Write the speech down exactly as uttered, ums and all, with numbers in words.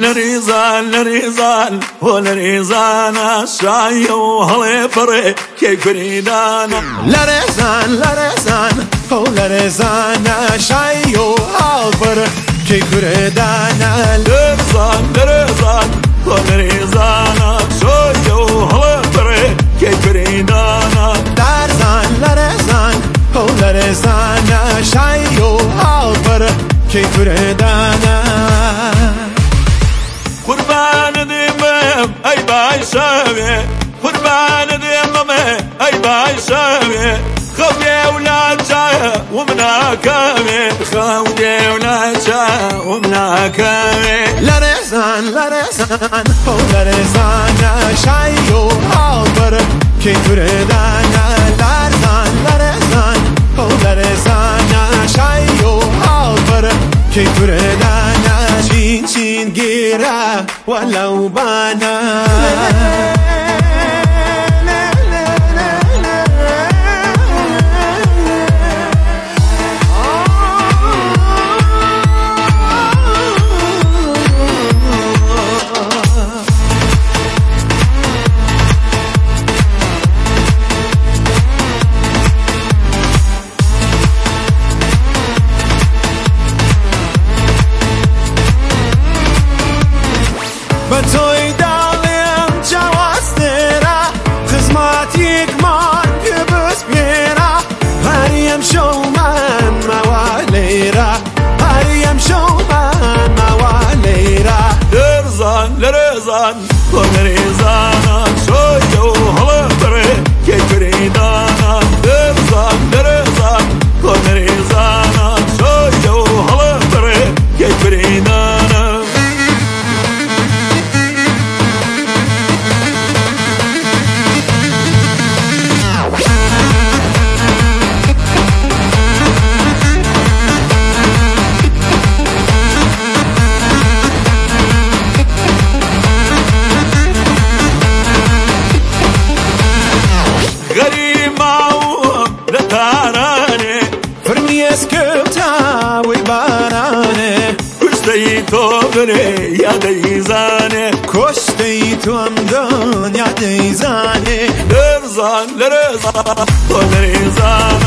لريزان لريزان ولريزان الشاي وهلي بري كي كريدانا لريزان لريزان ولريزان الشاي وهلي بري كي كريدانا لريزان لريزان ولريزان الشاي وهلي بري كي كريدانا لريزان لريزان ولريزان الشاي وهلي بري كي كريدانا قربان ديمم اي باي شاوي قربان ديمم اي باي شاوي خوي ولا جاي ومنا كامي خوي ولا جاي ومنا كامي لريزان لريزان ولريزان شاي وهالبر كي تريدانا لريزان لريزان ولريزان شاي وهالبر كي تريدانا شين شين جيرا ولو بانا بتوي دالم جواسترا خزماتيك مان يبس بيرا هريم شومان مواليرا هريم شومان مواليرا لرزان لرزان ولرزان شوي وهلا بري كي كريدانا لرزان لرزان ولرزان شوي وهلا بري كي كريدانا بني يا ديزاني كشتي تمدان يا ديزاني لرزان لرزان ولرزان